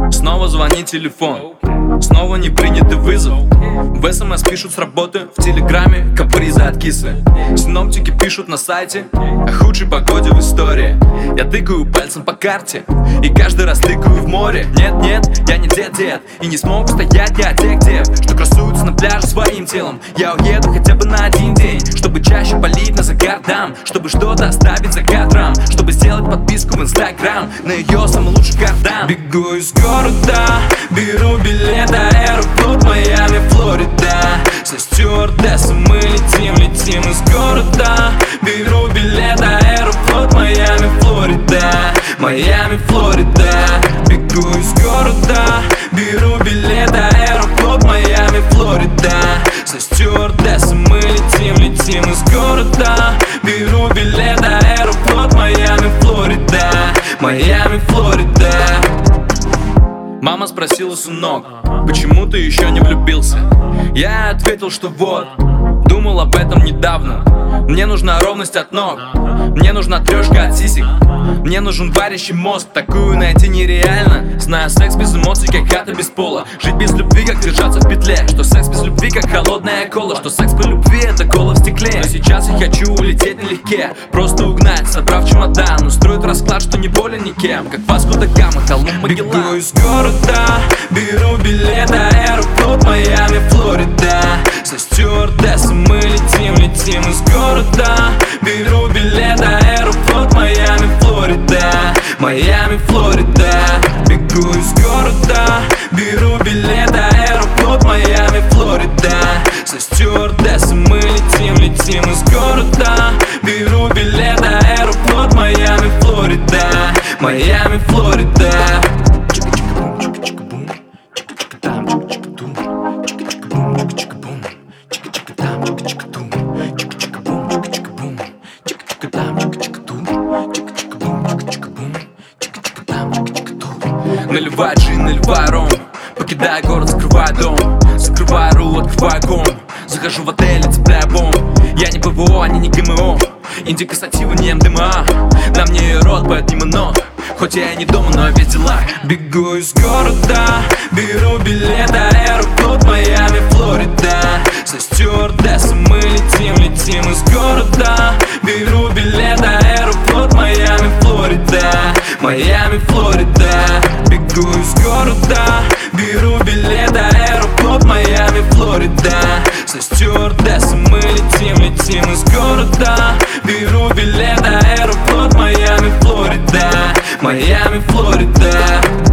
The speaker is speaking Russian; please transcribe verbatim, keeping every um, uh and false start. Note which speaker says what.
Speaker 1: Снова звонит телефон, снова не принятый вызов. В СМС пишут с работы, в телеграме капризы от кисы. Синоптики пишут на сайте о худшей погоде в истории. Я тыкаю пальцем по карте и каждый раз тыкаю в море. Нет, нет, я не дед-дед и не смог устоять я тех дев, что красуются на пляже своим телом. Я уеду хотя бы на один день, чтобы чаще полить на загар дам, чтобы что-то оставить за кадром, чтобы сделать подписку в инстаграм на ее самый лучший кардан. Бегу из города, беру билет, аэропорт Майами, Флорида. Со стюардессом мы летим, летим из города. Беру билет, аэропорт Майами, Флорида. Майами, Флорида. Бегу из города, беру билет, аэропорт Майами, Флорида. Со стюардессом мы летим, летим из города. Беру билет, аэропорт Майами, Флорида. Майами, Флорида. Мама спросила: сынок, почему ты еще не влюбился? Я ответил, что вот, думал об этом недавно. Мне нужна ровность от ног, мне нужна трешка от сисек, мне нужен варящий мозг, такую найти нереально. Знаю секс без эмоций, как хата без пола. Жить без любви, как держаться в петле. Что секс без любви, как холодная кола. Что секс по любви, это кола в стекле. Но сейчас я хочу улететь налегке, просто угнать, собрав чемодан. Устроить расклад, что не болен никем, как Васко да Гама, Колумб, Магеллан. Бегу из города, беру билет, аэропорт Майами, Флорида. Со стюардессом мы летим, летим из города. Беру билет, аэропорт Майами, Флорида. Майами, Флорида. Бегу из города, беру билет, аэропорт Майами, Флорида. Со стюардессом мы летим, летим из города. Беру билет, аэропорт Майами, Флорида. Майами, Флорида. Наливай джин, наливай ром, покидая город, закрывай дом. Закрывай рул, открывай ком. Захожу в отель и цепляю бомб. Я не ПВО, они не ГМО. Индика сатива, не МДМА. На мне рот, поэтому много. Хоть я и не дома, но опять дела. Бегу из города, беру билет, аэропорт Майами, Флорида. Со стюардессом мы летим, летим из города. Беру билет, аэропорт Майами, Флорида. Майами, Флорида. Бегу из города, беру билет, аэропорт Майами, Флорида. Со стюардессом мы летим, летим из города. Беру билет, аэропорт Майами, Флорида. Майами, Флорида.